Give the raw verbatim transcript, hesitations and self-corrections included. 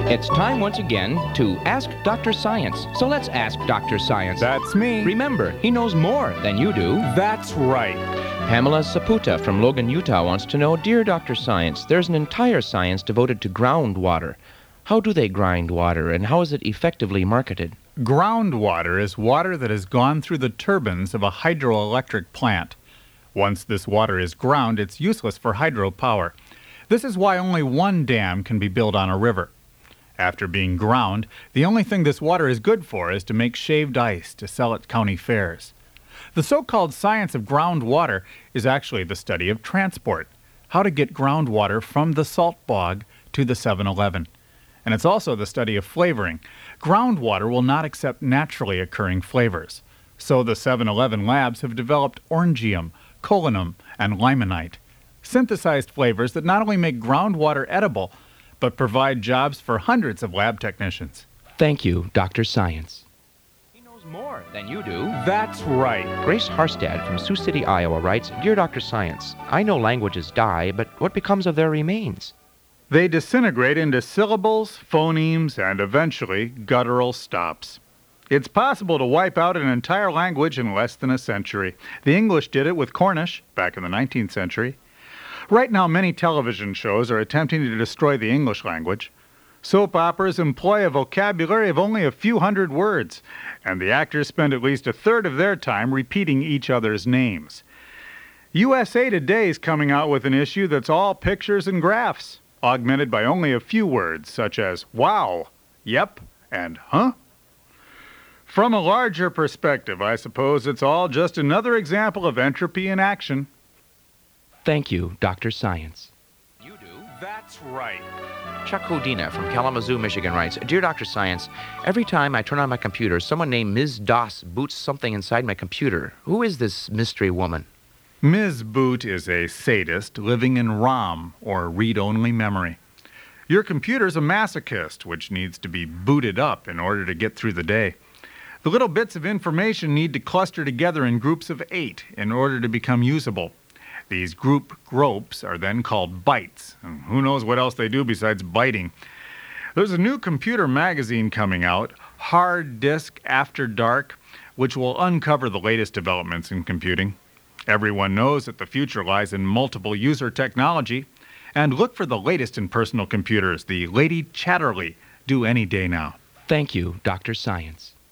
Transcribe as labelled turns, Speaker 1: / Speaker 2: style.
Speaker 1: It's time once again to Ask Doctor Science. So let's ask Doctor Science.
Speaker 2: That's me.
Speaker 1: Remember, he knows more than you do.
Speaker 2: That's right.
Speaker 1: Pamela Saputa from Logan, Utah wants to know, Dear Doctor Science, there's an entire science devoted to groundwater. How do they grind water, and how is it effectively marketed?
Speaker 2: Groundwater is water that has gone through the turbines of a hydroelectric plant. Once this water is ground, it's useless for hydropower. This is why only one dam can be built on a river. After being ground, the only thing this water is good for is to make shaved ice to sell at county fairs. The so-called science of groundwater is actually the study of transport, how to get groundwater from the salt bog to the seven eleven. And it's also the study of flavoring. Groundwater will not accept naturally occurring flavors. So the seven eleven labs have developed orangeum, colinum, and limonite, synthesized flavors that not only make groundwater edible, but provide jobs for hundreds of lab technicians.
Speaker 1: Thank you, Doctor Science. He knows more than you do.
Speaker 2: That's right.
Speaker 1: Grace Harstad from Sioux City, Iowa writes, Dear Doctor Science, I know languages die, but what becomes of their remains?
Speaker 2: They disintegrate into syllables, phonemes, and eventually guttural stops. It's possible to wipe out an entire language in less than a century. The English did it with Cornish back in the nineteenth century. Right now, many television shows are attempting to destroy the English language. Soap operas employ a vocabulary of only a few hundred words, and the actors spend at least a third of their time repeating each other's names. U S A Today is coming out with an issue that's all pictures and graphs, augmented by only a few words, such as wow, yep, and huh? From a larger perspective, I suppose it's all just another example of entropy in action.
Speaker 1: Thank you, Doctor Science. You do.
Speaker 2: That's right.
Speaker 1: Chuck Hodina from Kalamazoo, Michigan writes, Dear Doctor Science, every time I turn on my computer, someone named Miz Doss boots something inside my computer. Who is this mystery woman?
Speaker 2: Miz Boot is a sadist living in ROM, or read-only memory. Your computer's a masochist, which needs to be booted up in order to get through the day. The little bits of information need to cluster together in groups of eight in order to become usable. These group gropes are then called bytes. And who knows what else they do besides biting. There's a new computer magazine coming out, Hard Disk After Dark, which will uncover the latest developments in computing. Everyone knows that the future lies in multiple user technology. And look for the latest in personal computers, the Lady Chatterley, due any day now.
Speaker 1: Thank you, Doctor Science.